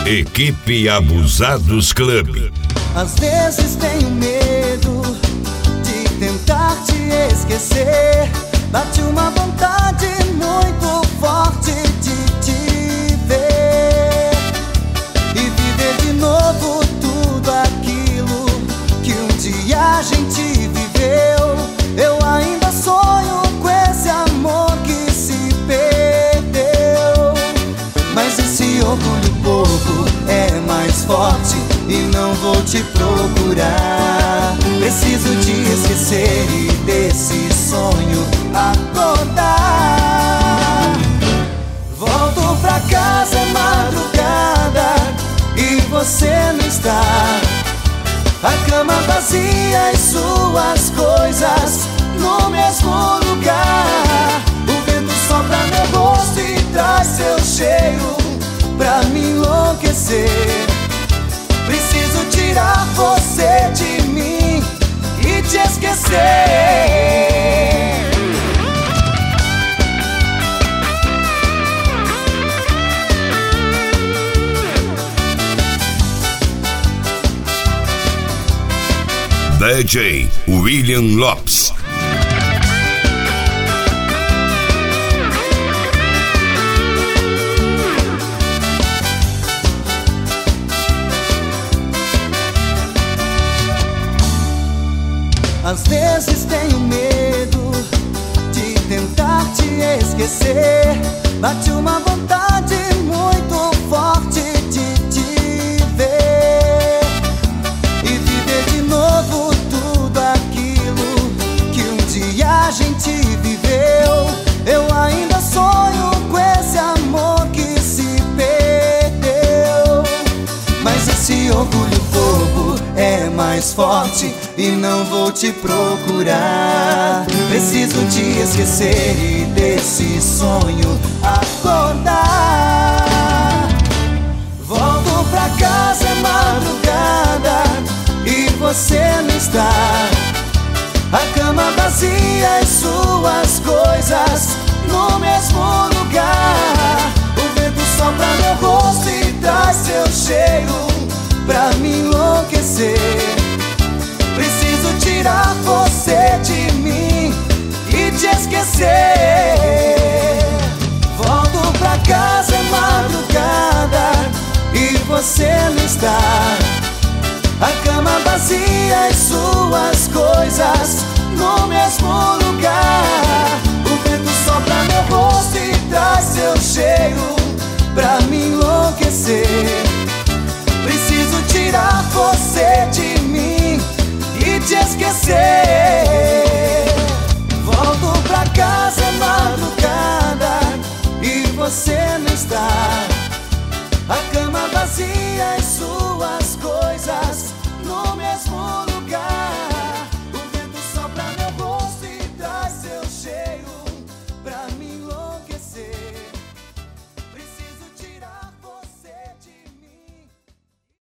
Equipe Abusados Club. Às vezes tenho medo de tentar te esquecer. Bate uma vontade muito forte de te ver e viver de novo tudo aquilo que um dia a gente viveu. Eu ainda sonho com esse amor que se perdeu, mas esse orgulho bobo é mais forte e não vou te procurar. Preciso te esquecer e desse sonho acordar. Volto pra casa, é madrugada e você não está. A cama vazia e suas coisas no mesmo lugar. O vento sopra meu rosto e traz seu cheiro pra me enlouquecer. Preciso tirar você de mim e te esquecer. DJ William Lopes. Às vezes tenho medo de tentar te esquecer. Bate uma vontade muito forte de te ver e viver de novo tudo aquilo que um dia a gente viveu. Eu ainda sonho com esse amor que se perdeu, mas esse orgulho bobo é mais forte e não vou te procurar. Preciso te esquecer e desse sonho acordar. Volto pra casa, é madrugada e você não está. A cama vazia e suas coisas no mesmo lugar. O vento sopra meu rosto e traz seu cheiro pra me enlouquecer. Preciso tirar você de mim e te esquecer. Volto pra casa, é madrugada e você não está. A cama vazia e suas coisas